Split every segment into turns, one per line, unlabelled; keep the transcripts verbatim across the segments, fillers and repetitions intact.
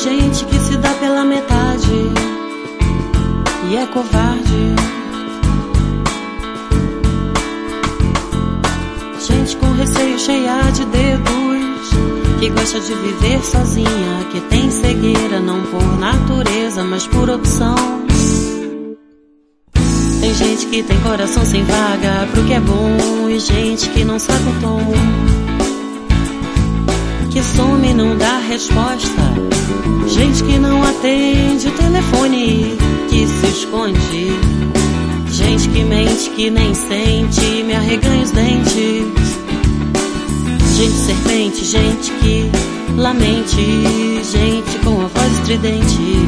gente que se dá pela metade e é covarde. Gente com receio, cheia de dedos, que gosta de viver sozinha, que tem cegueira não por natureza, mas por opção. Tem gente que tem coração sem vaga pro que é bom, e gente que não sabe o tom, que some e não dá resposta. Gente que não atende o telefone, que se esconde. Gente que mente, que nem sente, me arreganha os dentes. Gente serpente, gente que lamente, gente com a voz estridente.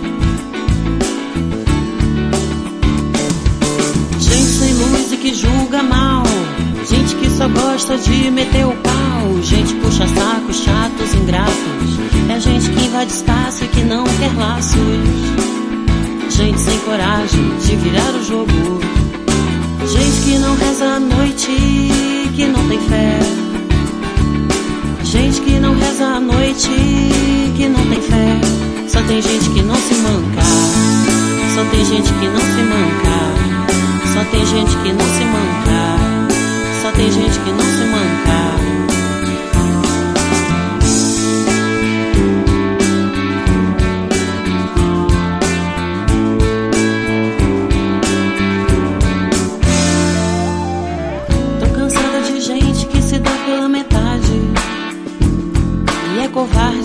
Gente sem luz e que julga mal, gente que só gosta de meter o pau. Gente puxa sacos, chatos, ingratos. É gente que invade espaço e que não quer laços. Gente sem coragem de virar o jogo. Gente que não reza à noite, que não tem fé. Gente que não reza à noite, que não tem fé. Só tem gente que não se manca. Só tem gente que não se manca. Só tem gente que não se manca. Só tem gente que não se manca. Tô cansada de gente que se dá pela metade e é covarde.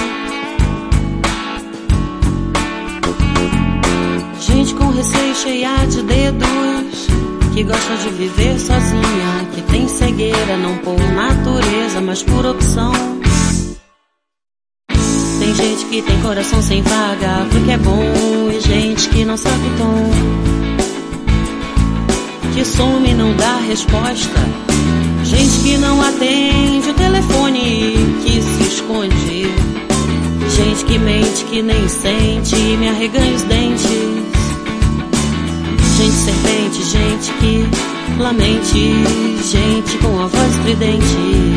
Gente com receio, cheia de dedos, que gosta de viver sozinha, que tem cegueira não por natureza, mas por opção. Tem gente que tem coração sem vaga porque é bom, e gente que não sabe o tom, que some e não dá resposta. Gente que não atende o telefone, que se esconde. Gente que mente, que nem sente, me arreganha os dentes. Gente serpente, gente que lamente, gente com a voz estridente.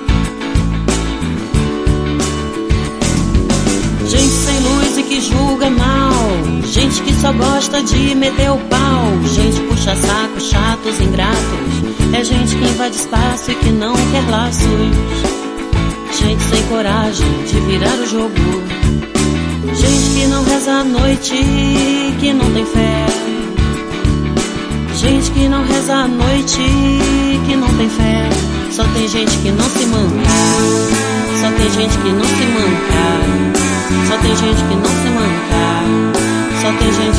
Gente sem luz e que julga mal, gente que só gosta de meter o pau. Gente puxa saco, chatos, ingratos. É gente que invade espaço e que não quer laços. Gente sem coragem de virar o jogo. Gente que não reza à noite, que não tem fé. Gente que não reza à noite, que não tem fé. Só tem gente que não se manca. Só tem gente que não se manca. Só tem gente que não se manca. Só tem gente